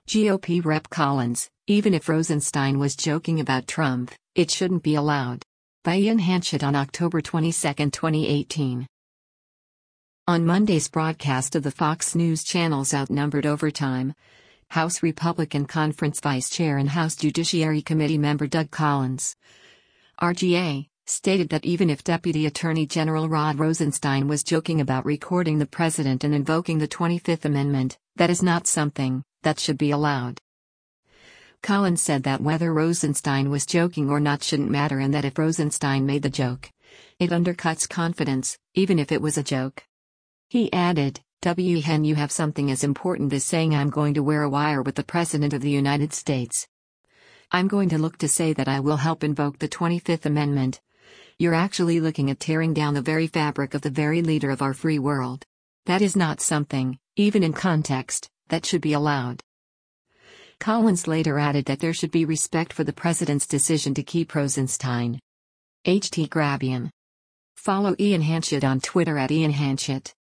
GOP Rep Collins, even if Rosenstein was joking about Trump, it shouldn't be allowed. By Ian Hanchett on October 22, 2018. On Monday's broadcast of the Fox News Channel's Outnumbered Overtime, House Republican Conference Vice Chair and House Judiciary Committee member Doug Collins, RGA, stated that even if Deputy Attorney General Rod Rosenstein was joking about recording the president and invoking the 25th Amendment, that is not something that should be allowed. Collins said that whether Rosenstein was joking or not shouldn't matter, and that if Rosenstein made the joke, it undercuts confidence, even if it was a joke. He added, "When you have something as important as saying I'm going to wear a wire with the President of the United States, I'm going to look to say that I will help invoke the 25th Amendment, you're actually looking at tearing down the very fabric of the very leader of our free world. That is not something, even in context, that should be allowed." Collins later added that there should be respect for the president's decision to keep Rosenstein. HT Grabian. Follow Ian Hanchett on Twitter @IanHanchett.